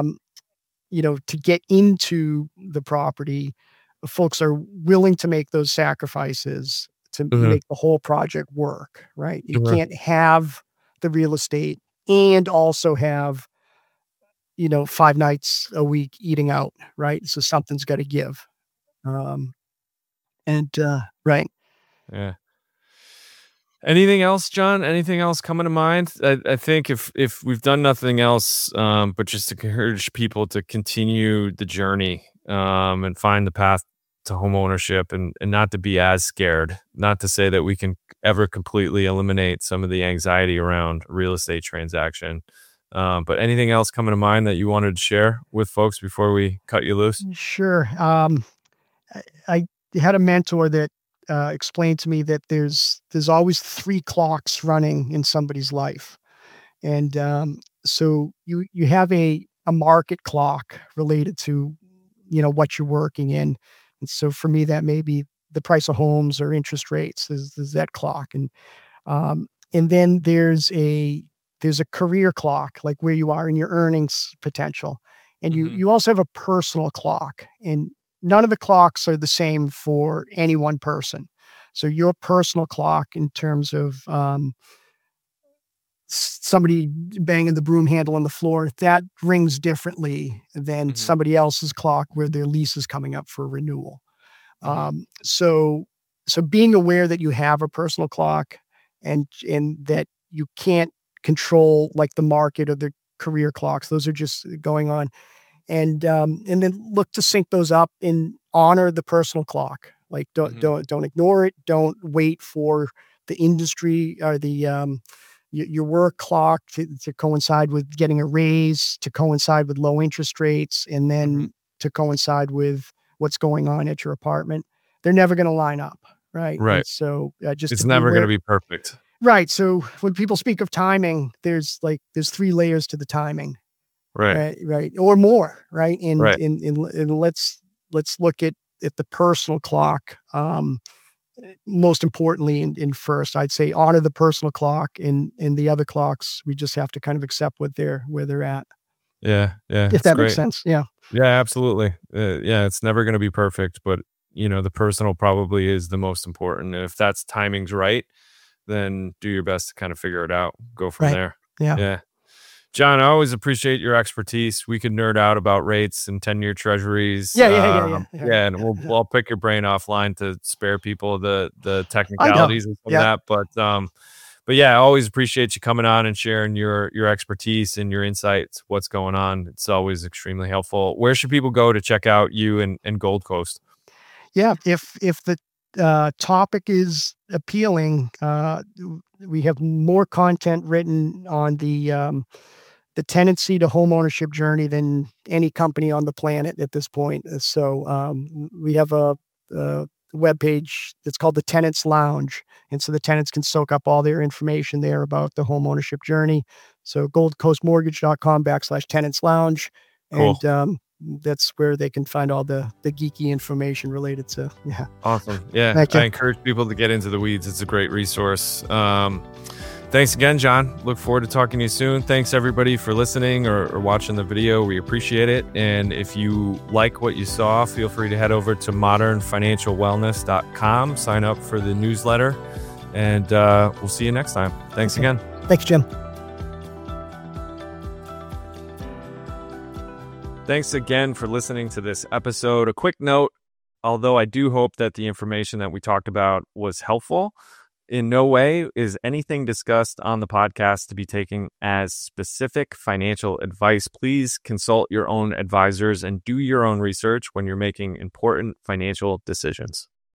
to get into the property, folks are willing to make those sacrifices to mhm, make the whole project work, right? You mhm. can't have the real estate and also have, 5 nights a week eating out, right? So something's gotta give. Um, right. Yeah. Anything else, John? Anything else coming to mind? I think if we've done nothing else, but just to encourage people to continue the journey, and find the path to home ownership and not to be as scared. Not to say that we can ever completely eliminate some of the anxiety around real estate transaction, But anything else coming to mind that you wanted to share with folks before we cut you loose? Sure. I had a mentor that explained to me that there's always three clocks running in somebody's life, and so you have a market clock related to what you're working in, and so for me that may be the price of homes or interest rates is that clock, and then there's a career clock, like where you are in your earnings potential, and Hmm. you also have a personal clock, and none of the clocks are the same for any one person. So your personal clock, in terms of somebody banging the broom handle on the floor, that rings differently than Hmm. somebody else's clock where their lease is coming up for renewal. Hmm. So being aware that you have a personal clock, and that you can't control like the market or the career clocks, those are just going on, and then look to sync those up and honor the personal clock. Like Hmm. don't ignore it. Don't wait for the industry or the your work clock to coincide with getting a raise, to coincide with low interest rates, and Hmm. then to coincide with what's going on at your apartment. They're never going to line up, right? And Right. so just It's to be never going to aware. be perfect. Right. So when people speak of timing, there's three layers to the timing. Right. Right, or more, right? And Right. and let's look at the personal clock, most importantly, in first, I'd say honor the personal clock, and the other clocks, we just have to kind of accept where they're at, Yeah. Yeah. if It's that makes great. sense. Yeah. Yeah, absolutely. Yeah, it's never going to be perfect, but the personal probably is the most important. And if that's timing's right, then do your best to kind of figure it out. Go from Right. there. Yeah. Yeah. John, I always appreciate your expertise. We could nerd out about rates and 10-year treasuries. Yeah. Yeah, and I'll pick your brain offline to spare people the I know. technicalities and some of Yeah. that. But yeah, I always appreciate you coming on and sharing your expertise and your insights, what's going on. It's always extremely helpful. Where should people go to check out you and Gold Coast? Yeah, if the topic is appealing, we have more content written on the tenancy to homeownership journey than any company on the planet at this point. So we have a web page that's called the Tenants Lounge, and so the tenants can soak up all their information there about the homeownership journey. So goldcoastmortgage.com/tenants lounge, Cool. and that's where they can find all the geeky information related to. Yeah. Awesome. Yeah, Thank I you. encourage people to get into the weeds. It's a great resource. Thanks again, John. Look forward to talking to you soon. Thanks, everybody, for listening or watching the video. We appreciate it. And if you like what you saw, feel free to head over to modernfinancialwellness.com, sign up for the newsletter, and we'll see you next time. Thanks again. Thanks, Jim. Thanks again for listening to this episode. A quick note, although I do hope that the information that we talked about was helpful, in no way is anything discussed on the podcast to be taken as specific financial advice. Please consult your own advisors and do your own research when you're making important financial decisions.